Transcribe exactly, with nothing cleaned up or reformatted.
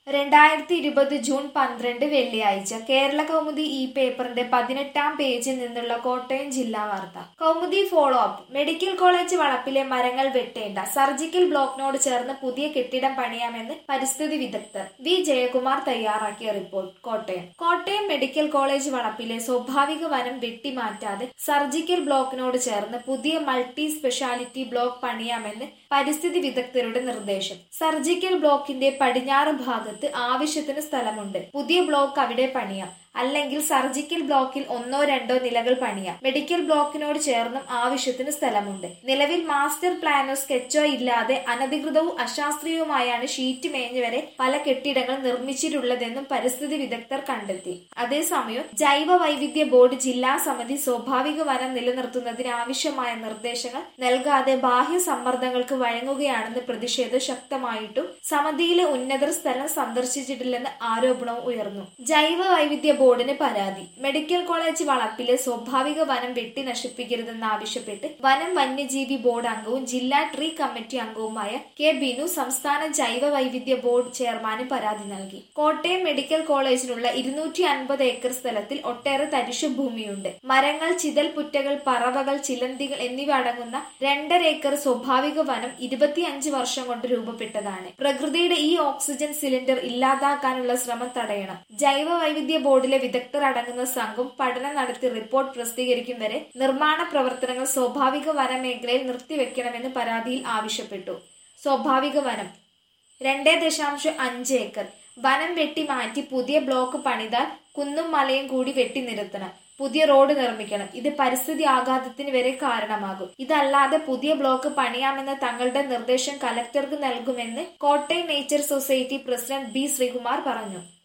രണ്ടായിരത്തി ഇരുപത് ജൂൺ പന്ത്രണ്ട് വെള്ളിയാഴ്ച കേരള കൗമുദി ഈ പേപ്പറിന്റെ പതിനെട്ടാം പേജിൽ നിന്നുള്ള കോട്ടയം ജില്ലാ വാർത്ത. Kaumudi follow up. Medical college വളപ്പിലെ മരങ്ങൾ വെട്ടേണ്ട, സർജിക്കൽ ബ്ലോക്കിനോട് ചേർന്ന് പുതിയ കെട്ടിടം പണിയാമെന്ന് പരിസ്ഥിതി വിദഗ്ധർ. വി ജയകുമാർ തയ്യാറാക്കിയ report. Kottayam Kottayam medical college വളപ്പിലെ സ്വാഭാവിക വനം വെട്ടിമാറ്റാതെ സർജിക്കൽ ബ്ലോക്കിനോട് ചേർന്ന് പുതിയ മൾട്ടി സ്പെഷ്യാലിറ്റി ബ്ലോക്ക് പണിയാമെന്ന് പരിസ്ഥിതി വിദഗ്ധരുടെ നിർദ്ദേശം. സർജിക്കൽ ബ്ലോക്കിന്റെ പടിഞ്ഞാറ് ഭാഗത്ത് ആവശ്യത്തിന് സ്ഥലമുണ്ട്. പുതിയ ബ്ലോക്ക് അവിടെ പണിയാം, അല്ലെങ്കിൽ സർജിക്കൽ ബ്ലോക്കിൽ ഒന്നോ രണ്ടോ നിലകൾ പണിയാം. മെഡിക്കൽ ബ്ലോക്കിനോട് ചേർന്നും ആവശ്യത്തിന് സ്ഥലമുണ്ട്. നിലവിൽ മാസ്റ്റർ പ്ലാനോ സ്കെച്ചോ ഇല്ലാതെ അനധികൃതവും അശാസ്ത്രീയവുമായാണ് ഷീറ്റ് മേഞ്ഞ് വരെ പല കെട്ടിടങ്ങൾ നിർമ്മിച്ചിട്ടുള്ളതെന്നും പരിസ്ഥിതി വിദഗ്ധർ കണ്ടെത്തി. അതേസമയം ജൈവ വൈവിധ്യ ബോർഡ് ജില്ലാ സമിതി സ്വാഭാവിക വനം നിലനിർത്തുന്നതിന് ആവശ്യമായ നിർദ്ദേശങ്ങൾ നൽകാതെ ബാഹ്യ സമ്മർദ്ദങ്ങൾക്ക് വഴങ്ങുകയാണെന്ന് പ്രതിഷേധം ശക്തമായിട്ടും സമിതിയിലെ ഉന്നതർ സ്ഥലം സന്ദർശിച്ചിട്ടില്ലെന്ന് ആരോപണവും ഉയർന്നു. ജൈവ വൈവിധ്യ ബോർഡിന് പരാതി. മെഡിക്കൽ കോളേജ് വളപ്പിലെ സ്വാഭാവിക വനം വെട്ടി നശിപ്പിക്കരുതെന്നാവശ്യപ്പെട്ട് വനം വന്യജീവി ബോർഡ് അംഗവും ജില്ലാ ട്രീ കമ്മിറ്റി അംഗവുമായ കെ ബിനു സംസ്ഥാന ജൈവ വൈവിധ്യ ബോർഡ് ചെയർമാന് പരാതി നൽകി. കോട്ടയം മെഡിക്കൽ കോളേജിനുള്ള ഇരുന്നൂറ്റി അൻപത് ഏക്കർ സ്ഥലത്തിൽ ഒട്ടേറെ തരിശു ഭൂമിയുണ്ട്. മരങ്ങൾ, ചിതൽപുറ്റകൾ, പറവകൾ, ചിലന്തികൾ എന്നിവ അടങ്ങുന്ന രണ്ടര ഏക്കർ സ്വാഭാവിക വനം ഇരുപത്തിയഞ്ച് വർഷം കൊണ്ട് രൂപപ്പെട്ടതാണ്. പ്രകൃതിയുടെ ഈ ഓക്സിജൻ സിലിണ്ടർ ഇല്ലാതാക്കാനുള്ള ശ്രമം തടയണം. ജൈവ വൈവിധ്യ ബോർഡിലെ വിദഗ്ധർ അടങ്ങുന്ന സംഘം പഠനം നടത്തി റിപ്പോർട്ട് പ്രസിദ്ധീകരിക്കും വരെ നിർമ്മാണ പ്രവർത്തനങ്ങൾ സ്വാഭാവിക വനമേഖലയിൽ നിർത്തിവെക്കണമെന്ന് പരാതിയിൽ ആവശ്യപ്പെട്ടു. സ്വാഭാവിക വനം രണ്ടേ ദശാംശം അഞ്ച് ഏക്കർ വനം വെട്ടി മാറ്റി പുതിയ ബ്ലോക്ക് പണിതാൽ കുന്നും മലയും കൂടി വെട്ടി നിരത്തണം. പുതിയ റോഡ് നിർമ്മിക്കണം. ഇത് പരിസ്ഥിതി ആഘാതത്തിന് വരെ കാരണമാകും. ഇതല്ലാതെ പുതിയ ബ്ലോക്ക് പണിയാമെന്ന തങ്ങളുടെ നിർദ്ദേശം കലക്ടർക്ക് നൽകുമെന്ന് Kottayam nature society president B Sreekumar പറഞ്ഞു.